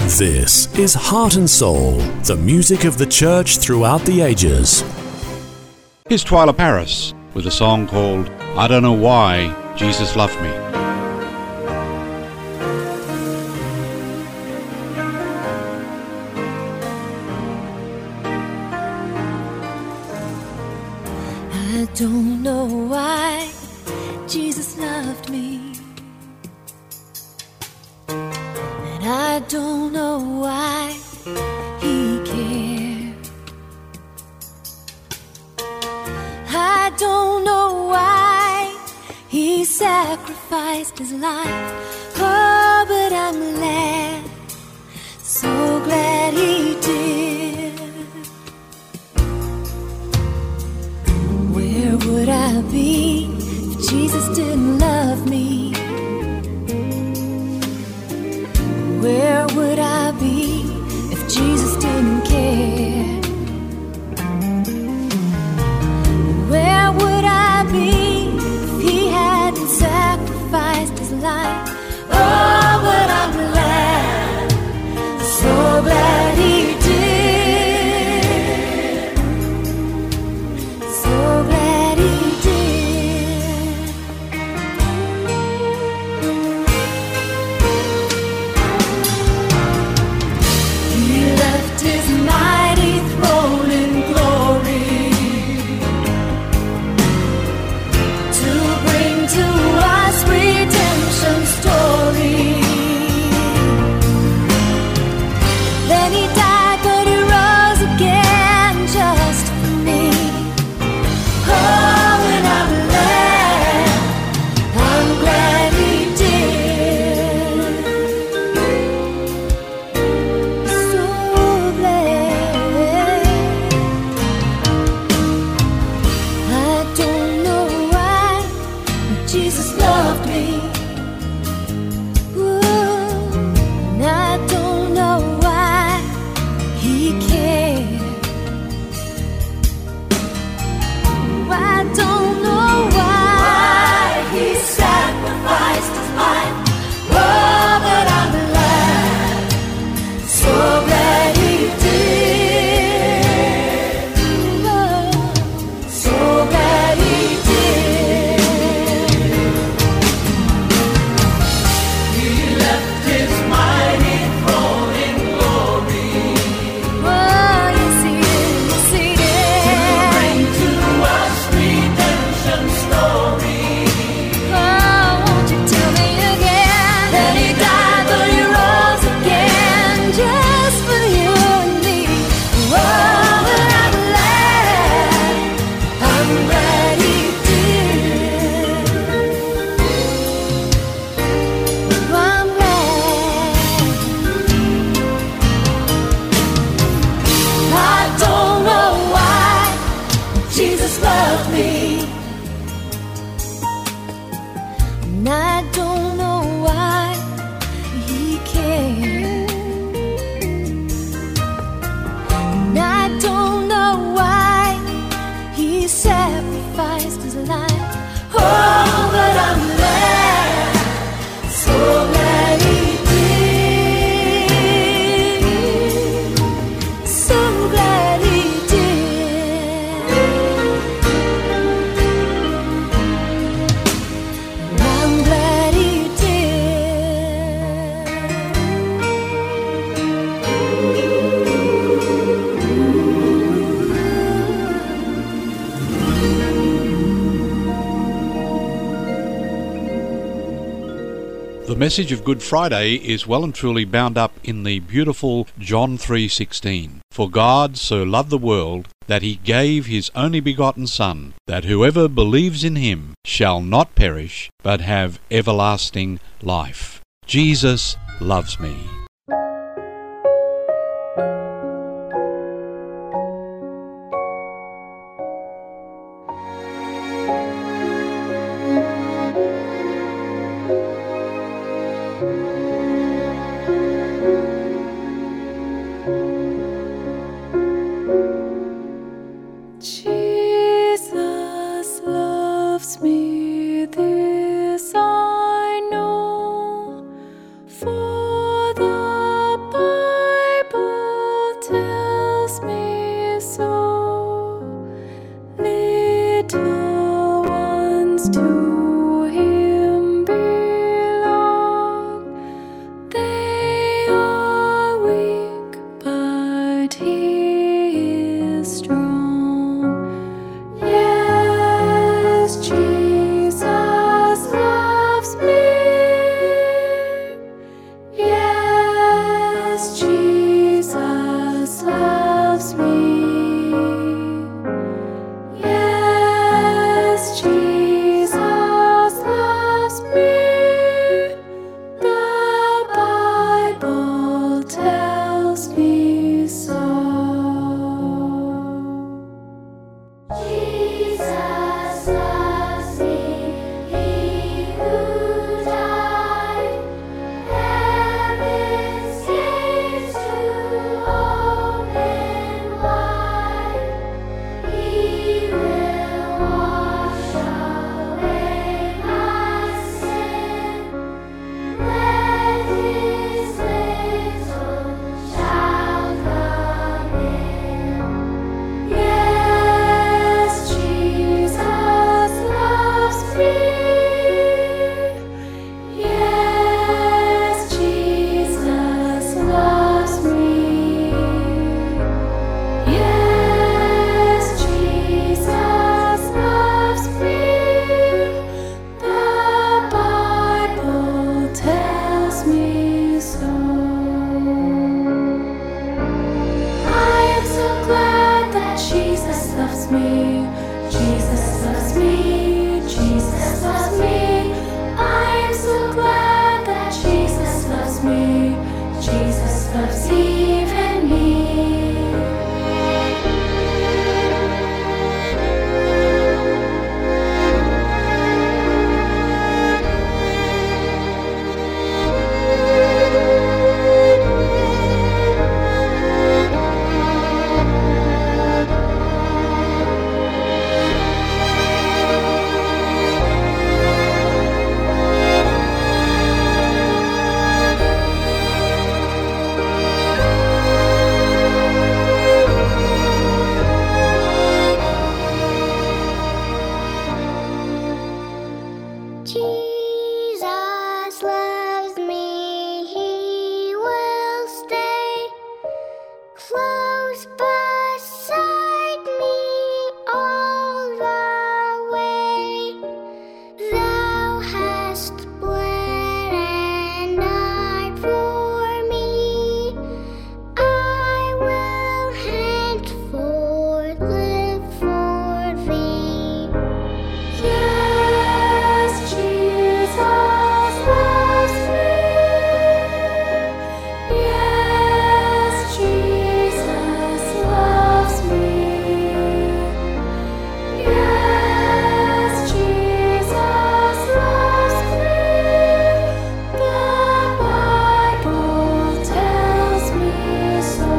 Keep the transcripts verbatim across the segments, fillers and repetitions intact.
This is Heart and Soul, the music of the church throughout the ages. Here's Twyla Paris with a song called I Don't Know Why Jesus Loved Me. I don't know why Jesus loved me, and I don't know why He cared. I don't know why He sacrificed His life. Oh, but I'm glad, so glad He did. Where would I be if Jesus didn't love me? Where would I be if Jesus didn't care? Where would I be if He hadn't sacrificed His life? Oh, but I'm glad, so glad He did. So glad He did. He left His mighty throne in glory to bring to us redemption story. Then He died, but He rose again just for me. Oh, and I'm glad, I'm glad He did. So glad. I don't know why Jesus loved me. Ooh, and I don't know why He cared. I don't know why He sacrificed His life. Oh, but I'm glad, so glad He did. Oh, so glad He did. He left His mighty throne in glory. Oh, yes He did, yes He did. To bring to us redemption story. Oh, won't you tell me again? Then He died, but He rose again just for you and me. Oh, but I'm glad, I'm glad He did. Oh, I'm glad. I don't know why Jesus loved me, and I don't know why He cared, and I don't know why He sacrificed His life. Oh, but I'm glad, so glad He did. So glad He did. I'm glad He The message of Good Friday is well and truly bound up in the beautiful John three sixteen. For God so loved the world that He gave His only begotten Son, that whoever believes in Him shall not perish, but have everlasting life. Jesus loves me. Jesus loves me, this I know, for the me. Jesus loves me. Jesus loves me. I am so glad that Jesus loves me. Jesus loves even me. Jesus loves me, he will stay close beside me all the way. Thou hast bled and died for me, I will henceforth live for thee. Yes, Jesus loves me. Yes, Jesus loves me. Yes, Jesus loves me. The Bible tells me so.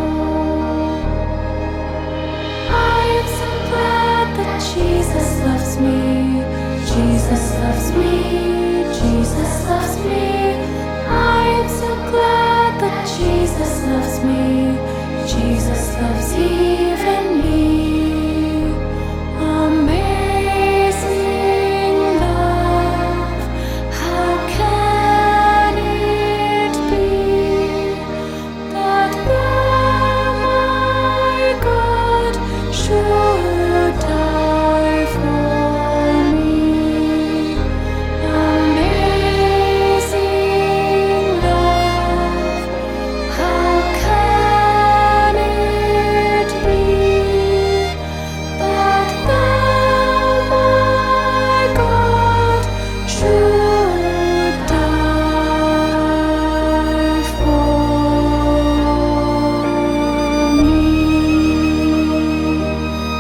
I am so glad that Jesus loves me. Jesus loves me. Jesus loves me. I am so glad that Jesus loves me. Jesus loves even me. Amazing love, how can it be that thou, my God, should die for me? Amazing love, how can it be that thou, my God, should die for me?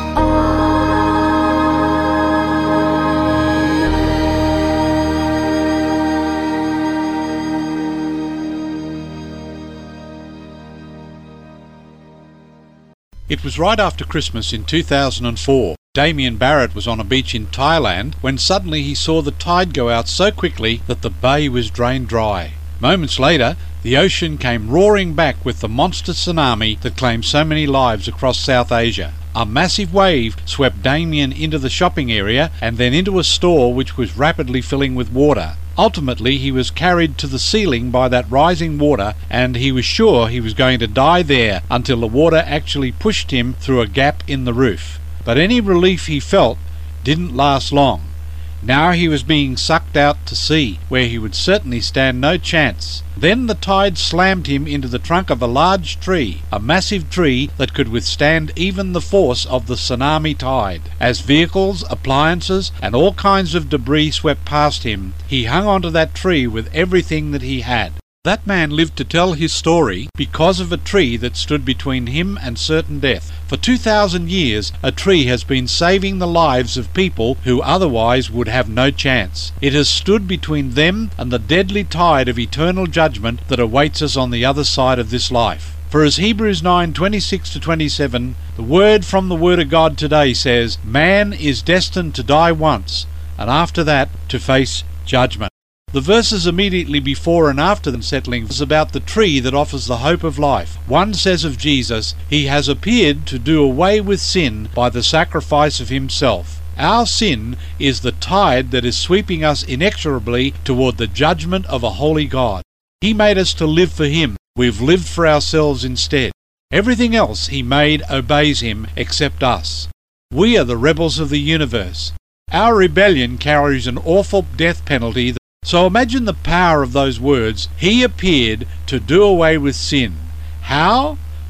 It was right after Christmas in two thousand four. Damien Barrett was on a beach in Thailand when suddenly he saw the tide go out so quickly that the bay was drained dry. Moments later, the ocean came roaring back with the monster tsunami that claimed so many lives across South Asia. A massive wave swept Damien into the shopping area and then into a store which was rapidly filling with water. Ultimately, he was carried to the ceiling by that rising water, and he was sure he was going to die there until the water actually pushed him through a gap in the roof. But any relief he felt didn't last long. Now he was being sucked out to sea, where he would certainly stand no chance. Then the tide slammed him into the trunk of a large tree, a massive tree that could withstand even the force of the tsunami tide. As vehicles, appliances, and all kinds of debris swept past him, he hung onto that tree with everything that he had. That man lived to tell his story because of a tree that stood between him and certain death. For two thousand years, a tree has been saving the lives of people who otherwise would have no chance. It has stood between them and the deadly tide of eternal judgment that awaits us on the other side of this life. For as Hebrews nine twenty-six to twenty-seven, the word from the Word of God today says, man is destined to die once, and after that to face judgment. The verses immediately before and after the settling is about the tree that offers the hope of life. One says of Jesus, he has appeared to do away with sin by the sacrifice of himself. Our sin is the tide that is sweeping us inexorably toward the judgment of a holy God. He made us to live for him. We've lived for ourselves instead. Everything else he made obeys him except us. We are the rebels of the universe. Our rebellion carries an awful death penalty. So imagine the power of those words, he appeared to do away with sin. How?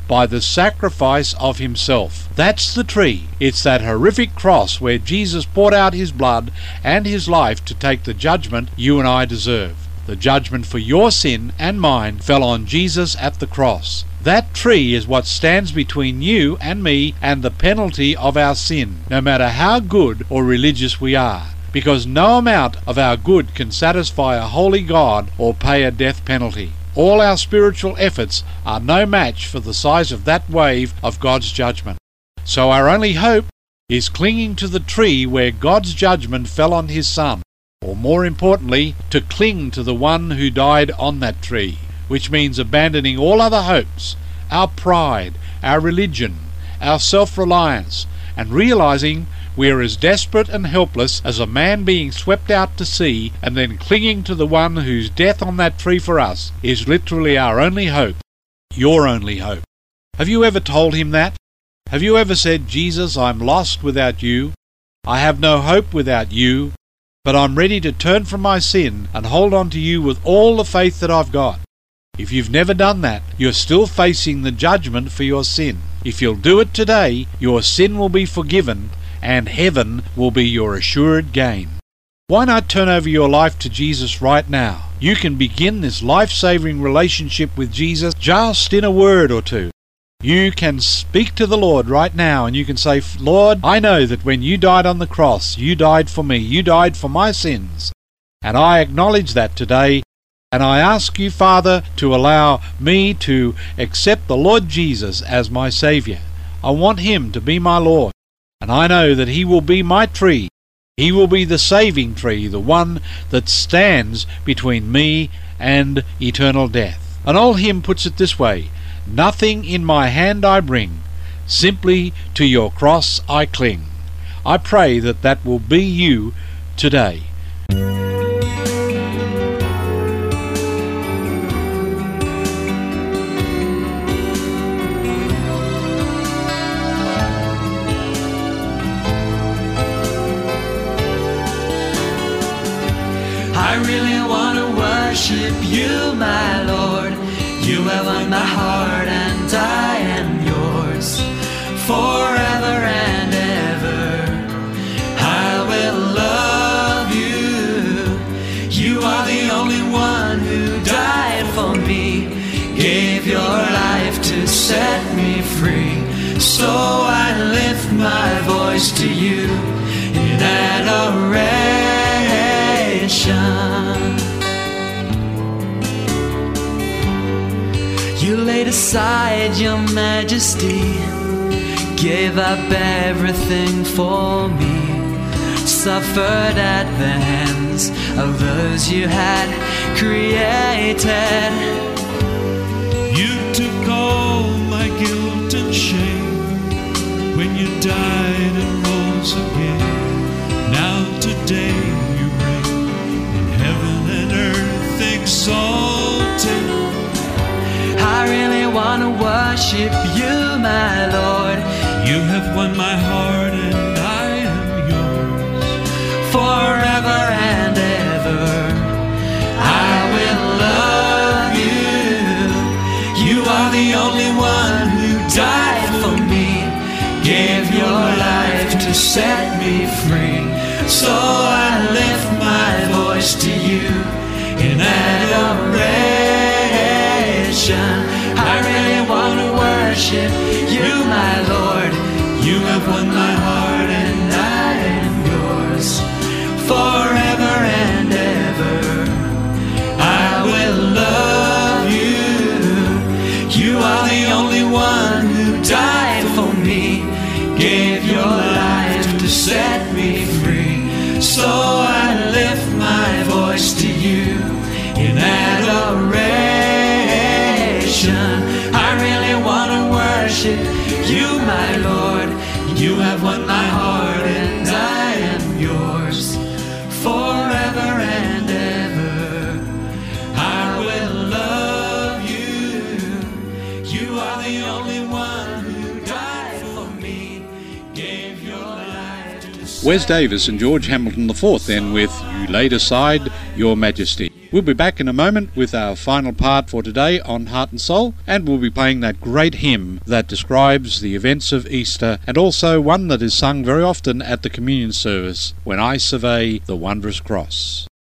by the sacrifice of himself. That's the tree. It's that horrific cross where Jesus poured out his blood and his life to take the judgment you and I deserve. The judgment for your sin and mine fell on Jesus at the cross. That tree is what stands between you and me and the penalty of our sin, no matter how good or religious we are, because no amount of our good can satisfy a holy God or pay a death penalty. All our spiritual efforts are no match for the size of that wave of God's judgment. So our only hope is clinging to the tree where God's judgment fell on his Son, or more importantly, to cling to the one who died on that tree, which means abandoning all other hopes, our pride, our religion, our self-reliance, and realizing we are as desperate and helpless as a man being swept out to sea, and then clinging to the one whose death on that tree for us is literally our only hope, your only hope. Have you ever told him that? Have you ever said, Jesus, I'm lost without you. I have no hope without you, but I'm ready to turn from my sin and hold on to you with all the faith that I've got. If you've never done that, you're still facing the judgment for your sin. If you'll do it today, your sin will be forgiven, and heaven will be your assured gain. Why not turn over your life to Jesus right now? You can begin this life-saving relationship with Jesus just in a word or two. You can speak to the Lord right now and you can say, Lord, I know that when you died on the cross, you died for me, you died for my sins. And I acknowledge that today, and I ask you, Father, to allow me to accept the Lord Jesus as my Saviour. I want him to be my Lord. And I know that he will be my tree. He will be the saving tree, the one that stands between me and eternal death. An old hymn puts it this way, nothing in my hand I bring, simply to your cross I cling. I pray that that will be you today. I really want to worship you, my Lord. You have won my heart and I am yours forever and ever. I will love you. You are the only one who died for me, gave your life to set me free. So I lift my voice to you in adoration. You laid aside your majesty, gave up everything for me, suffered at the hands of those you had created. You took all my guilt and shame when you died and rose again. Now today you reign in heaven and earth exalted. I really want to worship you, my Lord. You have won my heart and I am yours forever and ever. I will love you. You are the only one who died for me, gave your life to set me free. So I lift my voice to you in adoration. I really want to worship you, my Lord. You have won my heart and I am yours forever and ever. I will love you. You are the only one who died for me, gave your life to set me free. So I lift my voice to you in adoration. I really want to worship you, my Lord. You have won my heart and I am yours forever and ever. I will love you. You are the only one who Wes Davis and George Hamilton the fourth then with You Laid Aside Your Majesty. We'll be back in a moment with our final part for today on Heart and Soul, and we'll be playing that great hymn that describes the events of Easter, and also one that is sung very often at the communion service, When I Survey the Wondrous Cross.